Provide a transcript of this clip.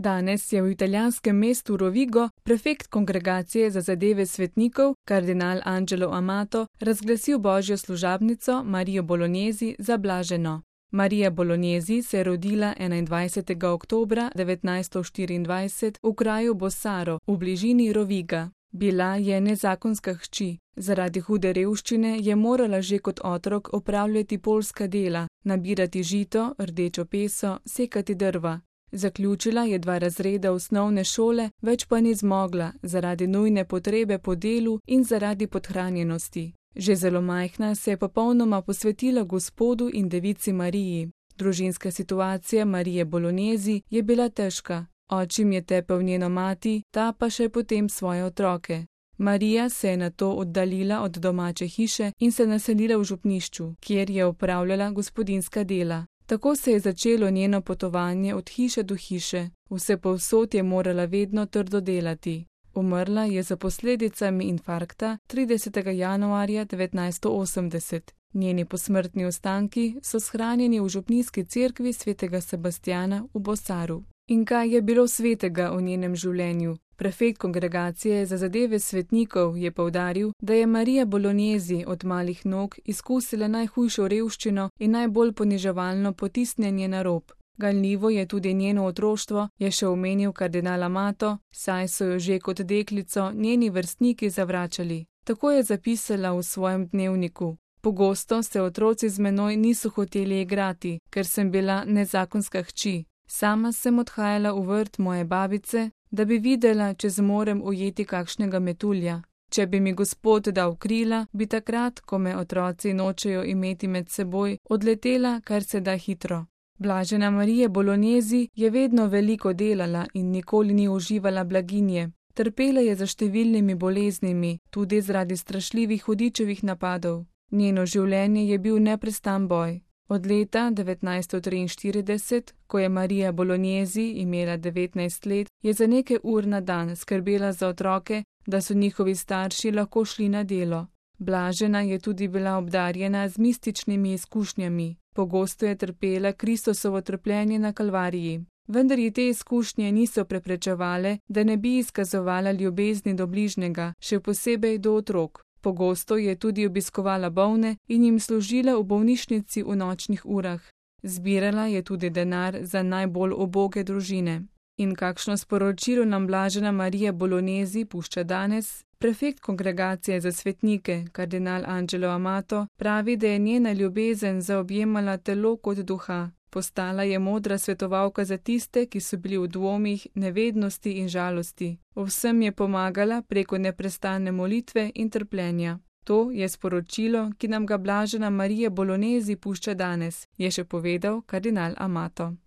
Danes je v italijanskem mestu Rovigo prefekt Kongregacije za zadeve svetnikov, kardinal Angelo Amato, razglasil božjo služabnico Marijo Bolognesi za blaženo. Marija Bolognesi se je rodila 21. oktobra 1924 v kraju Bossaro v bližini Roviga. Bila je nezakonska hči. Zaradi hude revščine je morala že kot otrok opravljati poljska dela, nabirati žito, rdečo peso, sekati drva. Zaključila je 2 razreda osnovne šole, več pa ni zmogla zaradi nujne potrebe po delu in zaradi podhranjenosti. Že zelo majhna se je popolnoma posvetila Gospodu in Devici Mariji. Družinska situacija Marije Bolognesi je bila težka. Očim je tepel njeno mati, ta pa še potem svoje otroke. Marija se je nato oddaljila od domače hiše in se naselila v župnišču, kjer je opravljala gospodinjska dela. Tako se je začelo njeno potovanje od hiše do hiše. Vsepovsod je morala vedno trdo delati. Umrla je za posledicami infarkta 30. januarja 1980. Njeni posmrtni ostanki so shranjeni v župnijski cerkvi svetega Sebastjana v Bossaru. In kaj je bilo svetega v njenem življenju? Prefekt Kongregacije za zadeve svetnikov je poudaril, da je Marija Bolognesi od malih nog izkusila najhujšo revščino in najbolj poniževalno potisnjenje na rob. Ganljivo je tudi njeno otroštvo, je še omenil kardinal Amato, saj so jo že kot deklico njeni vrstniki zavračali. Tako je zapisala v svojem dnevniku. Pogosto se otroci z menoj niso hoteli igrati, ker sem bila nezakonska hči. Sama sem odhajala v vrt moje babice, da bi videla, če zmorem ujeti kakšnega metulja. Če bi mi Gospod dal krila, bi takrat, ko me otroci nočejo imeti med seboj, odletela kar se da hitro. Blažena Marija Bolognesi je vedno veliko delala in nikoli ni uživala blaginje. Trpela je za številnimi boleznimi, tudi zaradi strašljivih hudičevih napadov. Njeno življenje je bil neprestan boj. Od leta 1943, ko je Marija Bolognesi imela 19 let, je za nekaj ur na dan skrbela za otroke, da so njihovi starši lahko šli na delo. Blažena je tudi bila obdarjena z mističnimi izkušnjami. Pogosto je trpela Kristusovo trpljenje na Kalvariji. Vendar ji te izkušnje niso preprečevale, da ne bi izkazovala ljubezni do bližnjega, še posebej do otrok. Pogosto je tudi obiskovala bolne in jim služila v bolnišnici v nočnih urah. Zbirala je tudi denar za najbolj uboge družine. In kakšno sporočilo nam blažena Marija Bolognesi pušča danes? Prefekt Kongregacije za svetnike, kardinal Angelo Amato, pravi, da je njena ljubezen zaobjemala telo kot duha. Postala je modra svetovalka za tiste, ki so bili v dvomih, nevednosti in žalosti. Vsem je pomagala preko neprestane molitve in trpljenja. To je sporočilo, ki nam ga blažena Marija Bolognesi pušča danes, je še povedal kardinal Amato.